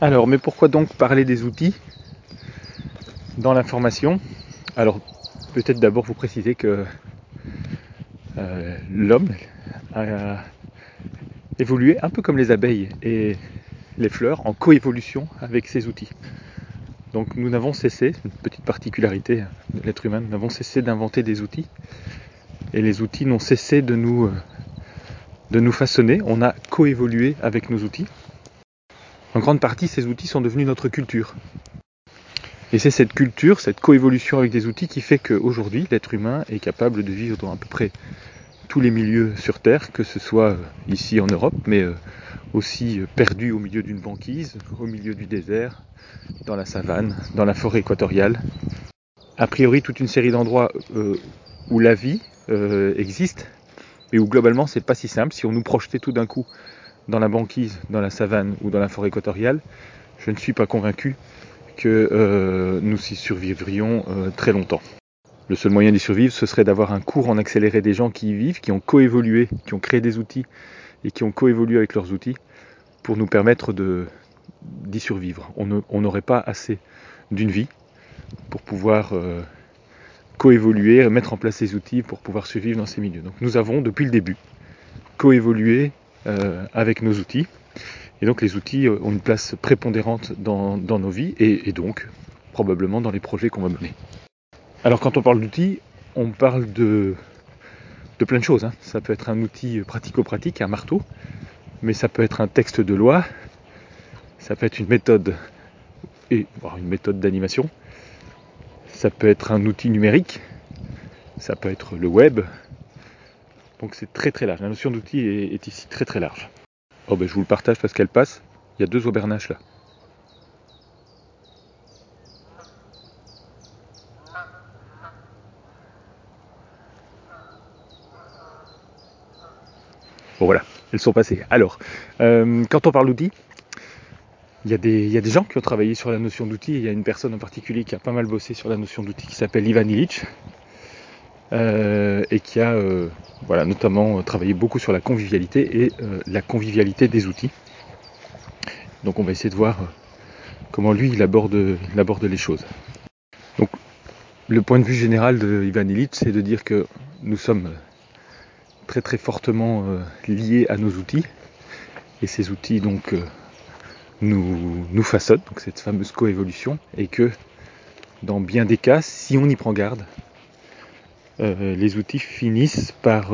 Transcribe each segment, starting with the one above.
Alors, mais pourquoi donc parler des outils dans l'information? Alors, peut-être d'abord vous préciser que l'homme a évolué un peu comme les abeilles et les fleurs en coévolution avec ces outils. Donc nous n'avons cessé, une petite particularité de l'être humain, nous n'avons cessé d'inventer des outils et les outils n'ont cessé de nous façonner. On a coévolué avec nos outils. En grande partie, ces outils sont devenus notre culture. Et c'est cette culture, cette coévolution avec des outils qui fait qu'aujourd'hui, l'être humain est capable de vivre dans à peu près tous les milieux sur Terre, que ce soit ici en Europe, mais aussi perdu au milieu d'une banquise, au milieu du désert, dans la savane, dans la forêt équatoriale. A priori, toute une série d'endroits où la vie existe, et où globalement c'est pas si simple. Si on nous projetait tout d'un coup dans la banquise, dans la savane ou dans la forêt équatoriale, je ne suis pas convaincu que nous y survivrions très longtemps. Le seul moyen d'y survivre, ce serait d'avoir un cours en accéléré des gens qui y vivent, qui ont coévolué, qui ont créé des outils et qui ont coévolué avec leurs outils pour nous permettre d'y survivre. On n'aurait pas assez d'une vie pour pouvoir coévoluer, mettre en place ces outils pour pouvoir survivre dans ces milieux. Donc nous avons, depuis le début, coévolué avec nos outils. Et donc les outils ont une place prépondérante dans nos vies et donc probablement dans les projets qu'on va mener. Alors quand on parle d'outils, on parle de plein de choses. Ça peut être un outil pratico-pratique, un marteau, mais ça peut être un texte de loi, ça peut être une méthode d'animation, ça peut être un outil numérique, ça peut être le web. Donc c'est très très large. La notion d'outil est ici très très large. Oh ben je vous le partage parce qu'elle passe. Il y a 2 aubernaches là. Bon voilà, elles sont passées. Alors, quand on parle d'outils, il y a des gens qui ont travaillé sur la notion d'outils. Il y a une personne en particulier qui a pas mal bossé sur la notion d'outils qui s'appelle Ivan Illich et qui a notamment travaillé beaucoup sur la convivialité et la convivialité des outils. Donc on va essayer de voir comment lui il aborde les choses. Donc le point de vue général de Ivan Illich, c'est de dire que nous sommes très très fortement liés à nos outils et ces outils donc nous façonnent, donc cette fameuse coévolution, et que dans bien des cas, si on y prend garde, les outils finissent par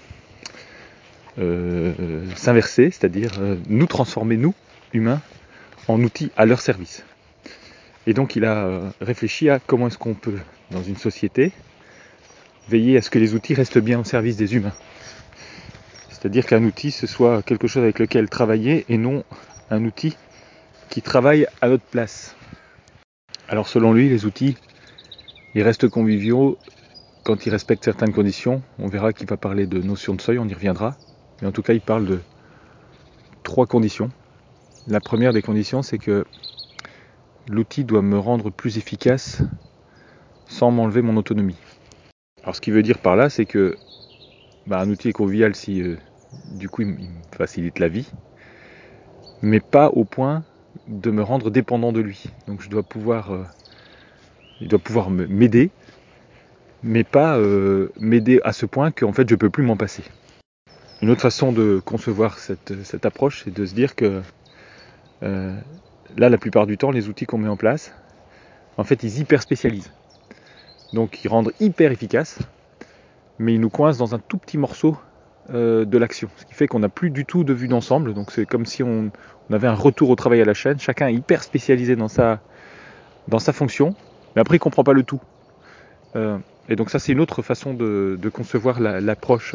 s'inverser, c'est-à-dire nous transformer, nous, humains, en outils à leur service. Et donc il a réfléchi à comment est-ce qu'on peut, dans une société, veiller à ce que les outils restent bien au service des humains. C'est-à-dire qu'un outil, ce soit quelque chose avec lequel travailler et non un outil qui travaille à notre place. Alors selon lui, les outils, ils restent conviviaux quand ils respectent certaines conditions. On verra qu'il va parler de notion de seuil, on y reviendra. Mais en tout cas, il parle de 3 conditions. La première des conditions, c'est que l'outil doit me rendre plus efficace sans m'enlever mon autonomie. Alors ce qu'il veut dire par là, c'est que un outil est convivial si du coup il me facilite la vie, mais pas au point de me rendre dépendant de lui. Donc il doit pouvoir m'aider, mais pas m'aider à ce point qu'en fait je ne peux plus m'en passer. Une autre façon de concevoir cette approche, c'est de se dire que là, la plupart du temps, les outils qu'on met en place, en fait, ils hyper spécialisent. Donc, ils rendent hyper efficaces, mais ils nous coincent dans un tout petit morceau de l'action. Ce qui fait qu'on n'a plus du tout de vue d'ensemble. Donc, c'est comme si on avait un retour au travail à la chaîne. Chacun est hyper spécialisé dans sa fonction, mais après, il ne comprend pas le tout. Et donc, ça, c'est une autre façon de concevoir l'approche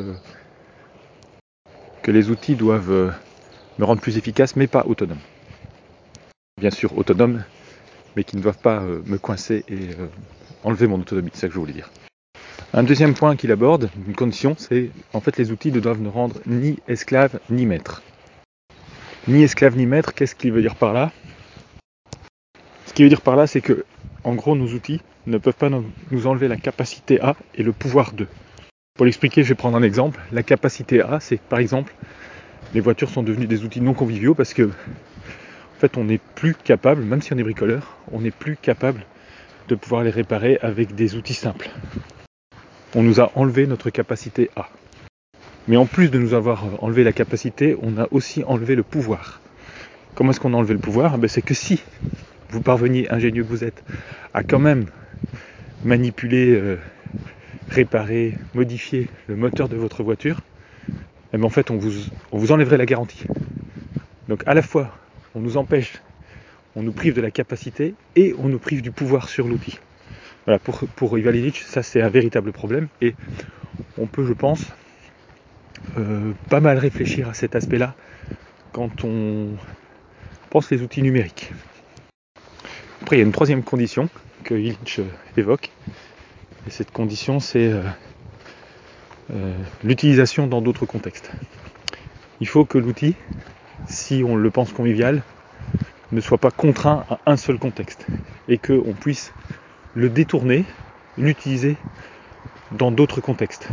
que les outils doivent me rendre plus efficace, mais pas autonome. Bien sûr, autonome, mais qui ne doivent pas me coincer et enlever mon autonomie, c'est ça que je voulais dire. Un deuxième point qu'il aborde, une condition, c'est en fait les outils ne doivent nous rendre ni esclaves ni maîtres. Ni esclaves ni maîtres, qu'est-ce qu'il veut dire par là? Ce qu'il veut dire par là, c'est que, en gros, nos outils ne peuvent pas nous enlever la capacité à et le pouvoir de. Pour l'expliquer, je vais prendre un exemple. La capacité à, c'est par exemple, les voitures sont devenues des outils non conviviaux parce que En fait, on n'est plus capable, même si on est bricoleur, on n'est plus capable de pouvoir les réparer avec des outils simples. On nous a enlevé notre capacité à. Mais en plus de nous avoir enlevé la capacité, on a aussi enlevé le pouvoir. Comment est-ce qu'on a enlevé le pouvoir ? C'est que si vous parveniez, ingénieux que vous êtes, à quand même manipuler, réparer, modifier le moteur de votre voiture, en fait on vous enlèverait la garantie. Donc à la fois on nous empêche, on nous prive de la capacité et on nous prive du pouvoir sur l'outil. Voilà, pour Ivan Illich, ça c'est un véritable problème et on peut, je pense, pas mal réfléchir à cet aspect-là quand on pense les outils numériques. Après il y a une troisième condition que Illich évoque, et cette condition c'est l'utilisation dans d'autres contextes. Il faut que l'outil, si on le pense convivial, ne soit pas contraint à un seul contexte et qu'on puisse le détourner, l'utiliser dans d'autres contextes.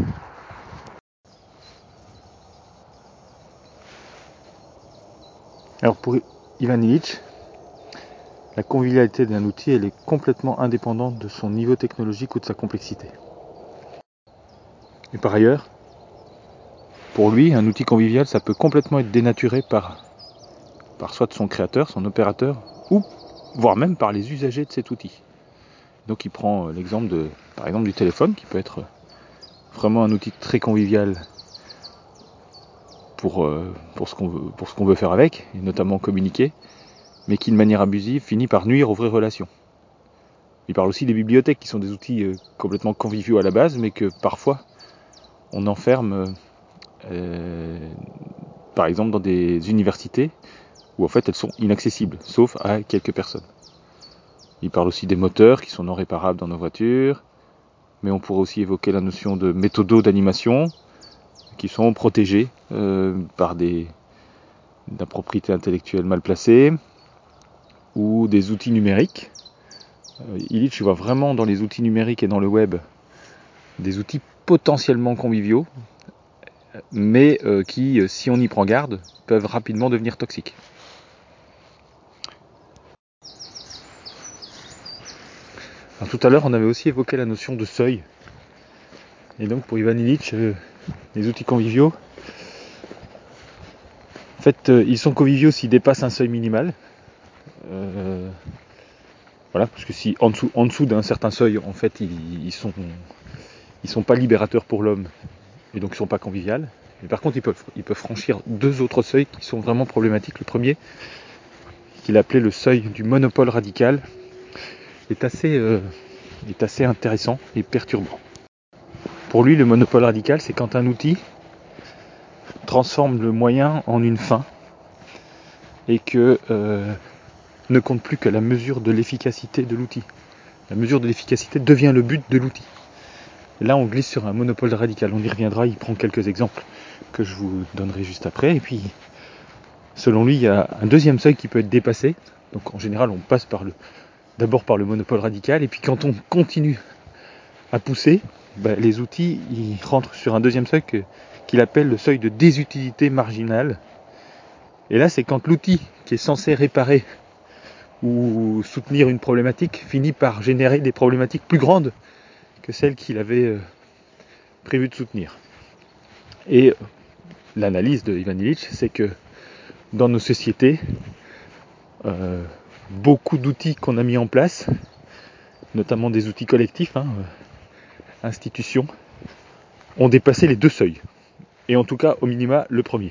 Alors pour Ivan Illich, la convivialité d'un outil, elle est complètement indépendante de son niveau technologique ou de sa complexité. Et par ailleurs, pour lui, un outil convivial, ça peut complètement être dénaturé par soit de son créateur, son opérateur, ou voire même par les usagers de cet outil. Donc il prend l'exemple par exemple du téléphone, qui peut être vraiment un outil très convivial pour ce qu'on veut faire avec, et notamment communiquer, mais qui de manière abusive finit par nuire aux vraies relations. Il parle aussi des bibliothèques, qui sont des outils complètement conviviaux à la base, mais que parfois on enferme par exemple dans des universités où en fait elles sont inaccessibles, sauf à quelques personnes. Il parle aussi des moteurs qui sont non réparables dans nos voitures, mais on pourrait aussi évoquer la notion de méthodos d'animation qui sont protégés par des propriétés intellectuelles mal placées, ou des outils numériques. Illich voit vraiment dans les outils numériques et dans le web des outils potentiellement conviviaux, mais qui, si on y prend garde, peuvent rapidement devenir toxiques. Alors, tout à l'heure, on avait aussi évoqué la notion de seuil. Et donc pour Ivan Illich, les outils conviviaux, en fait, ils sont conviviaux s'ils dépassent un seuil minimal. Voilà, parce que si en dessous d'un certain seuil, en fait, ils sont pas libérateurs pour l'homme, et donc ils sont pas conviviales. Mais par contre, ils peuvent franchir deux autres seuils qui sont vraiment problématiques. Le premier, qu'il appelait le seuil du monopole radical, est assez intéressant et perturbant. Pour lui, le monopole radical, c'est quand un outil transforme le moyen en une fin et que ne compte plus que la mesure de l'efficacité de l'outil. La mesure de l'efficacité devient le but de l'outil. Et là, on glisse sur un monopole radical. On y reviendra, il prend quelques exemples que je vous donnerai juste après. Et puis, selon lui, il y a un deuxième seuil qui peut être dépassé. Donc en général, on passe d'abord par le monopole radical, et puis quand on continue à pousser, les outils ils rentrent sur un deuxième seuil qu'il appelle le seuil de désutilité marginale. Et là, c'est quand l'outil qui est censé réparer ou soutenir une problématique finit par générer des problématiques plus grandes que celles qu'il avait prévu de soutenir. Et l'analyse de Ivan Illich, c'est que dans nos sociétés, beaucoup d'outils qu'on a mis en place, notamment des outils collectifs, institutions, ont dépassé les deux seuils. Et en tout cas, au minima, le premier.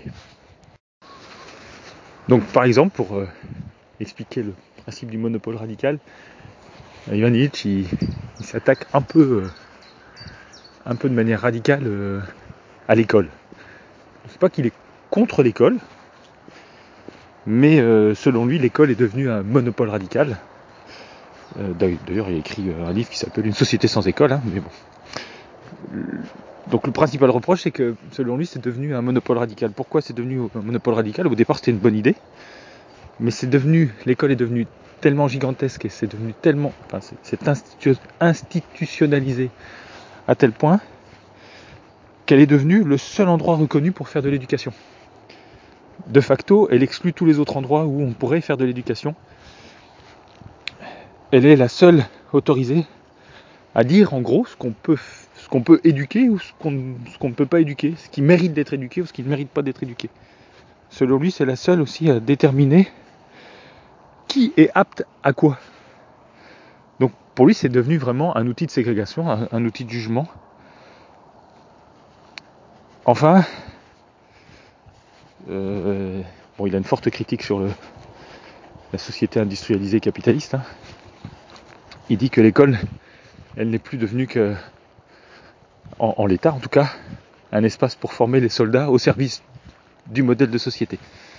Donc par exemple, pour expliquer le principe du monopole radical, Ivan Illich il s'attaque un peu de manière radicale à l'école. C'est pas qu'il est contre l'école, mais selon lui, l'école est devenue un monopole radical. D'ailleurs, il a écrit un livre qui s'appelle Une société sans école, mais bon. Donc le principal reproche, c'est que selon lui, c'est devenu un monopole radical. Pourquoi c'est devenu un monopole radical ? Au départ, c'était une bonne idée, mais l'école est devenue tellement gigantesque et c'est devenu tellement, c'est institutionnalisé à tel point qu'elle est devenue le seul endroit reconnu pour faire de l'éducation. de facto, elle exclut tous les autres endroits où on pourrait faire de l'éducation. Elle est la seule autorisée à dire en gros ce qu'on peut éduquer ou ce qu'on ne peut pas éduquer, ce qui mérite d'être éduqué ou ce qui ne mérite pas d'être éduqué. Selon lui, c'est la seule aussi à déterminer qui est apte à quoi. Donc pour lui, c'est devenu vraiment un outil de ségrégation, un outil de jugement. Enfin, il a une forte critique sur la société industrialisée capitaliste. Il dit que l'école, elle n'est plus devenue que, en l'état en tout cas, un espace pour former les soldats au service du modèle de société.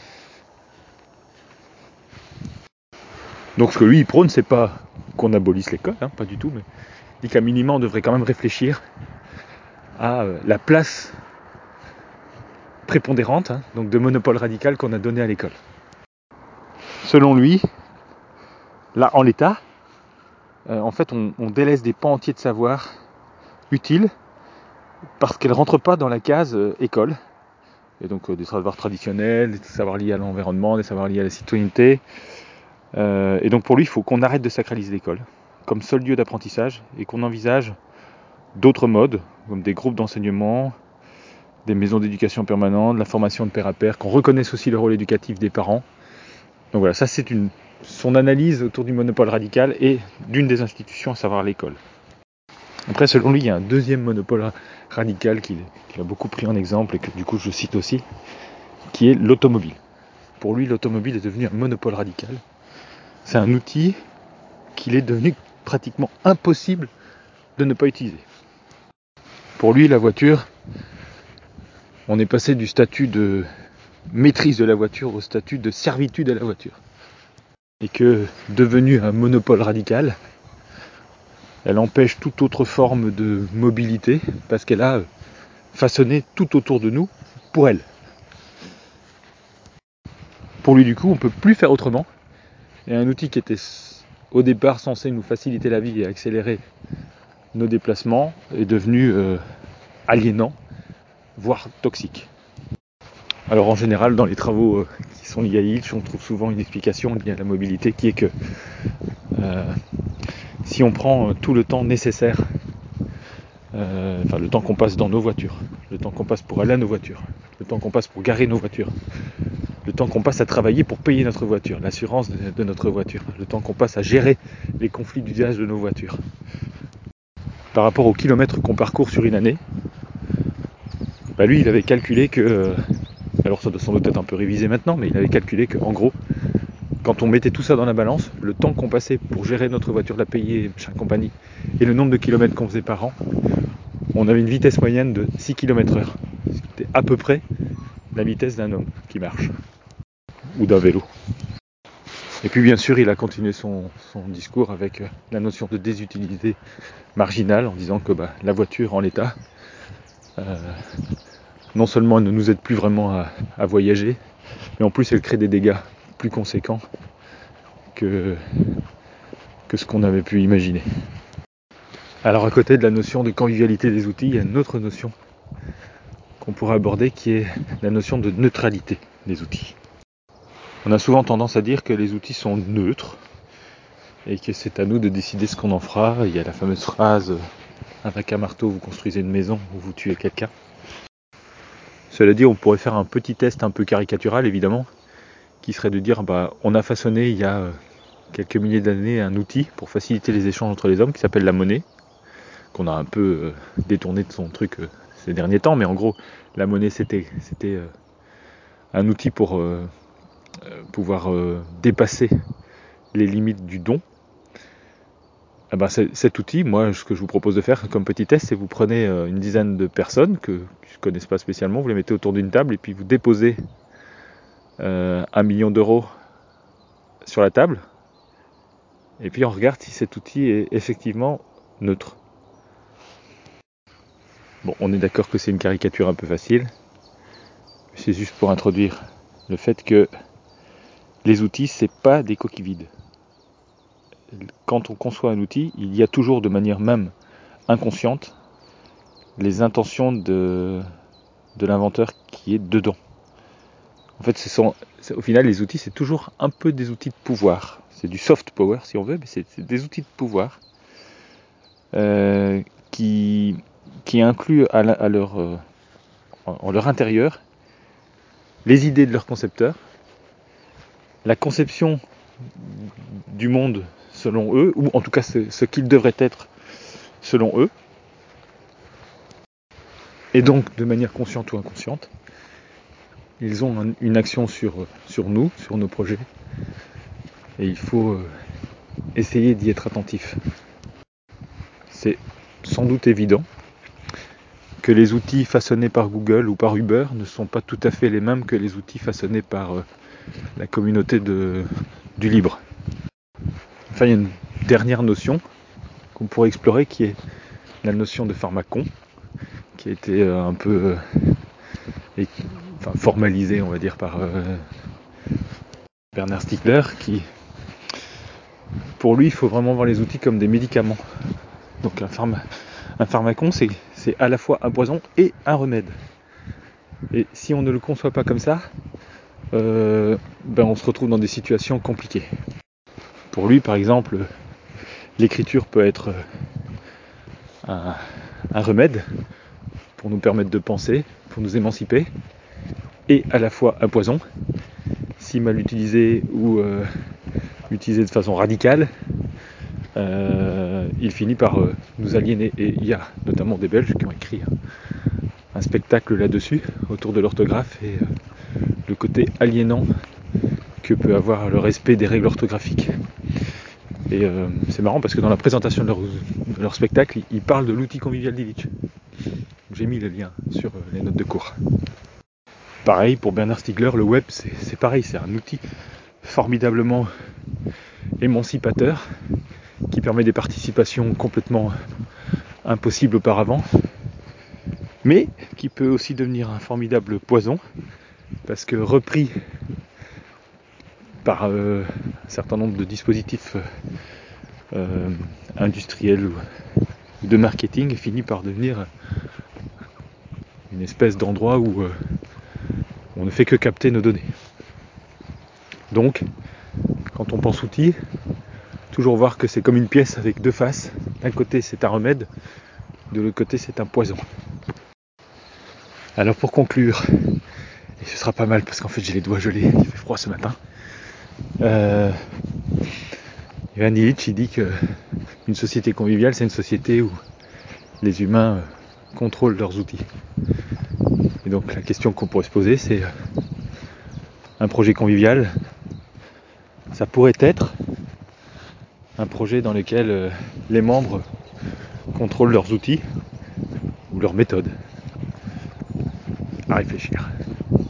Donc ce que lui il prône, c'est pas qu'on abolisse l'école, pas du tout, mais il dit qu'à minima on devrait quand même réfléchir à la place prépondérante, donc de monopole radical qu'on a donné à l'école. Selon lui, là en l'état, en fait on délaisse des pans entiers de savoir utiles parce qu'elles ne rentrent pas dans la case école. Et donc des savoirs traditionnels, des savoirs liés à l'environnement, des savoirs liés à la citoyenneté. Et donc pour lui, il faut qu'on arrête de sacraliser l'école comme seul lieu d'apprentissage et qu'on envisage d'autres modes, comme des groupes d'enseignement, des maisons d'éducation permanente, la formation de pair à pair, qu'on reconnaisse aussi le rôle éducatif des parents. Donc voilà, ça c'est son analyse autour du monopole radical et d'une des institutions, à savoir l'école. Après, selon lui, il y a un deuxième monopole radical qu'il a beaucoup pris en exemple et que du coup je cite aussi, qui est l'automobile. Pour lui, l'automobile est devenu un monopole radical. C'est un outil qu'il est devenu pratiquement impossible de ne pas utiliser. Pour lui, la voiture, on est passé du statut de maîtrise de la voiture au statut de servitude à la voiture. Et que, devenue un monopole radical, elle empêche toute autre forme de mobilité parce qu'elle a façonné tout autour de nous pour elle. Pour lui, du coup, on ne peut plus faire autrement. Et un outil qui était au départ censé nous faciliter la vie et accélérer nos déplacements est devenu aliénant, voire toxique. Alors en général, dans les travaux qui sont liés à Illich, on trouve souvent une explication liée à la mobilité qui est que si on prend tout le temps nécessaire, le temps qu'on passe dans nos voitures, le temps qu'on passe pour aller à nos voitures, le temps qu'on passe pour garer nos voitures, le temps qu'on passe à travailler pour payer notre voiture, l'assurance de notre voiture, le temps qu'on passe à gérer les conflits d'usage de nos voitures, par rapport aux kilomètres qu'on parcourt sur une année, lui il avait calculé que, alors ça doit sans doute être un peu révisé maintenant, mais il avait calculé qu'en gros, quand on mettait tout ça dans la balance, le temps qu'on passait pour gérer notre voiture, la payer, chaque compagnie, et le nombre de kilomètres qu'on faisait par an, on avait une vitesse moyenne de 6 km/h. C'était à peu près la vitesse d'un homme qui marche, ou d'un vélo. Et puis bien sûr, il a continué son discours avec la notion de désutilité marginale, en disant que la voiture en l'état, non seulement elle ne nous aide plus vraiment à voyager, mais en plus elle crée des dégâts plus conséquents que ce qu'on avait pu imaginer. Alors à côté de la notion de convivialité des outils, il y a une autre notion qu'on pourrait aborder qui est la notion de neutralité des outils. On a souvent tendance à dire que les outils sont neutres et que c'est à nous de décider ce qu'on en fera. Il y a la fameuse phrase « avec un marteau vous construisez une maison ou vous tuez quelqu'un ». Cela dit, on pourrait faire un petit test un peu caricatural évidemment, qui serait de dire on a façonné il y a quelques milliers d'années un outil pour faciliter les échanges entre les hommes qui s'appelle la monnaie, qu'on a un peu détourné de son truc ces derniers temps, mais en gros la monnaie c'était un outil pour pouvoir dépasser les limites du don. Cet outil, moi ce que je vous propose de faire comme petit test, c'est vous prenez une dizaine de personnes qui ne connaissent pas spécialement, vous les mettez autour d'une table et puis vous déposez 1 million d'euros sur la table et puis on regarde si cet outil est effectivement neutre. Bon, on est d'accord que c'est une caricature un peu facile, c'est juste pour introduire le fait que les outils, c'est pas des coquilles vides. Quand on conçoit un outil, il y a toujours de manière même inconsciente les intentions de l'inventeur qui est dedans. En fait, au final, les outils, c'est toujours un peu des outils de pouvoir. C'est du soft power, si on veut, mais c'est des outils de pouvoir qui incluent en leur intérieur les idées de leurs concepteurs, la conception du monde selon eux, ou en tout cas ce qu'il devrait être selon eux, et donc de manière consciente ou inconsciente, ils ont une action sur nous, sur nos projets, et il faut essayer d'y être attentif. C'est sans doute évident que les outils façonnés par Google ou par Uber ne sont pas tout à fait les mêmes que les outils façonnés par la communauté du libre. Enfin, il y a une dernière notion qu'on pourrait explorer qui est la notion de pharmacon, qui a été un peu formalisée, on va dire, par Bernard Stiegler, qui, pour lui, il faut vraiment voir les outils comme des médicaments. Donc un pharmacon, c'est à la fois un poison et un remède. Et si on ne le conçoit pas comme ça, on se retrouve dans des situations compliquées. Pour lui, par exemple, l'écriture peut être un remède pour nous permettre de penser, pour nous émanciper, et à la fois un poison, si mal utilisé ou utilisé de façon radicale, il finit par nous aliéner. Et il y a notamment des Belges qui ont écrit un spectacle là-dessus, autour de l'orthographe et le côté aliénant que peut avoir le respect des règles orthographiques. Et c'est marrant parce que dans la présentation de leur spectacle, ils parlent de l'outil convivial d'Illich. J'ai mis le lien sur les notes de cours. Pareil, pour Bernard Stiegler, le web, c'est pareil, c'est un outil formidablement émancipateur qui permet des participations complètement impossibles auparavant, mais qui peut aussi devenir un formidable poison parce que repris par un certain nombre de dispositifs industriels ou de marketing, finit par devenir une espèce d'endroit où on ne fait que capter nos données. Donc, quand on pense outils, toujours voir que c'est comme une pièce avec deux faces. D'un côté, c'est un remède, de l'autre côté, c'est un poison. Alors pour conclure, et ce sera pas mal parce qu'en fait j'ai les doigts gelés, il fait froid ce matin. Ivan Illich, il dit qu'une société conviviale, c'est une société où les humains contrôlent leurs outils. Et donc la question qu'on pourrait se poser, c'est un projet convivial, ça pourrait être un projet dans lequel les membres contrôlent leurs outils ou leurs méthodes. À réfléchir.